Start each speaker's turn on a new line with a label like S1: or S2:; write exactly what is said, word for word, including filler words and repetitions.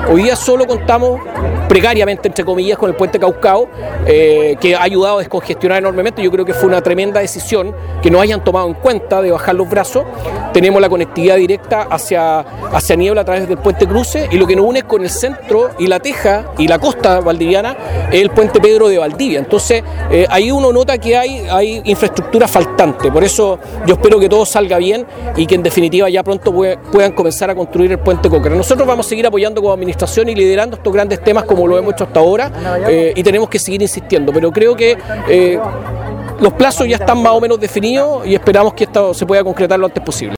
S1: Hoy día solo contamos precariamente, entre comillas, con el puente Caucao, eh, que ha ayudado a descongestionar enormemente. Yo creo que fue una tremenda decisión que nos hayan tomado en cuenta de bajar los brazos. Tenemos la conectividad directa hacia, hacia Niebla a través del puente Cruce, y lo que nos une con el centro y la Teja y la costa valdiviana es el puente Pedro de Valdivia. Entonces eh, ahí uno nota que hay, hay infraestructura faltante. Por eso yo espero que todo salga bien y que en definitiva ya pronto puedan comenzar a construir el puente Cochrane. Nosotros vamos a seguir apoyando como administración y liderando estos grandes temas como lo hemos hecho hasta ahora, eh, y tenemos que seguir insistiendo, pero creo que eh, los plazos ya están más o menos definidos y esperamos que esto se pueda concretar lo antes posible.